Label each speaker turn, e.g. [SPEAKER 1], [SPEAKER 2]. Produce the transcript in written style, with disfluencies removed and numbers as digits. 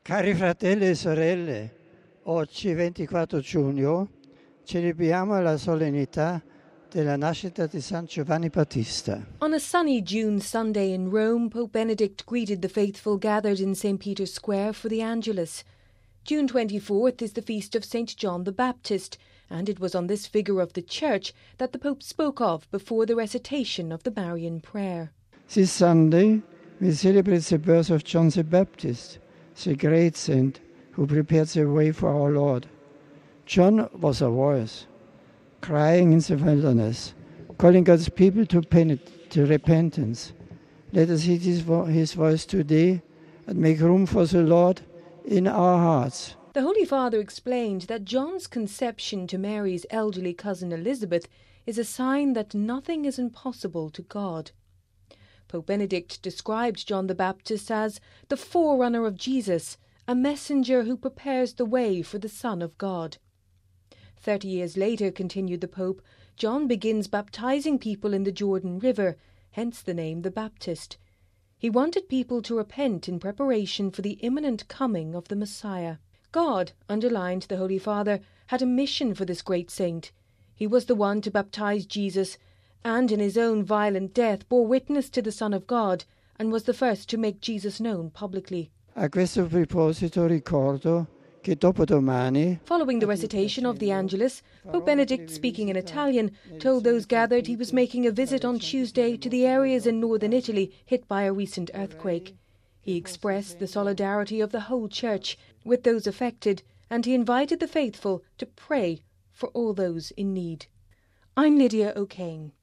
[SPEAKER 1] Cari fratelli e sorelle, oggi 24 giugno celebriamo la solennità della nascita di San Giovanni Battista.
[SPEAKER 2] On a sunny June Sunday in Rome, Pope Benedict greeted the faithful gathered in St. Peter's Square for the Angelus. June 24th is the feast of St. John the Baptist, and it was on this figure of the Church that the Pope spoke of before the recitation of the Marian prayer.
[SPEAKER 1] This Sunday we celebrate the birth of John the Baptist, the great saint who prepared the way for our Lord. John was a voice, crying in the wilderness, calling God's people to repentance. Let us heed his voice today and make room for the Lord in our hearts.
[SPEAKER 2] The Holy Father explained that John's conception to Mary's elderly cousin Elizabeth is a sign that nothing is impossible to God. Pope Benedict described John the Baptist as the forerunner of Jesus, a messenger who prepares the way for the Son of God. 30 years later, continued the Pope, John begins baptizing people in the Jordan River, hence the name the Baptist. He wanted people to repent in preparation for the imminent coming of the Messiah. God, underlined the Holy Father, had a mission for this great saint. He was the one to baptize Jesus, and in his own violent death bore witness to the Son of God, and was the first to make Jesus known publicly.
[SPEAKER 1] A questo proposito ricordo che dopodomani,
[SPEAKER 2] following the recitation of the Angelus, Pope Benedict, speaking in Italian, told those gathered he was making a visit on Tuesday to the areas in northern Italy hit by a recent earthquake. He expressed the solidarity of the whole Church with those affected, and he invited the faithful to pray for all those in need. I'm Lydia O'Kane.